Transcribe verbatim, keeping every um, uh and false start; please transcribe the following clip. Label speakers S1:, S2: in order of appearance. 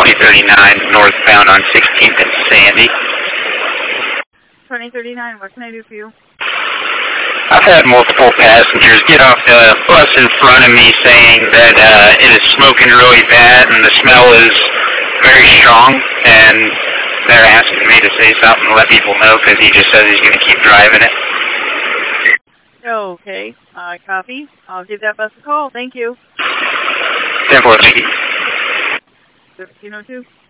S1: twenty thirty-nine northbound on sixteenth and Sandy.
S2: twenty thirty-nine, what can I do for you?
S1: I've had multiple passengers get off the bus in front of me saying that uh, it is smoking really bad and the smell is very strong, and they're asking me to say something to let people know because he just says he's going to keep driving it.
S2: Okay, uh, copy. I'll give that bus a call. Thank you.
S1: ten four, thank you.
S2: fifteen oh two.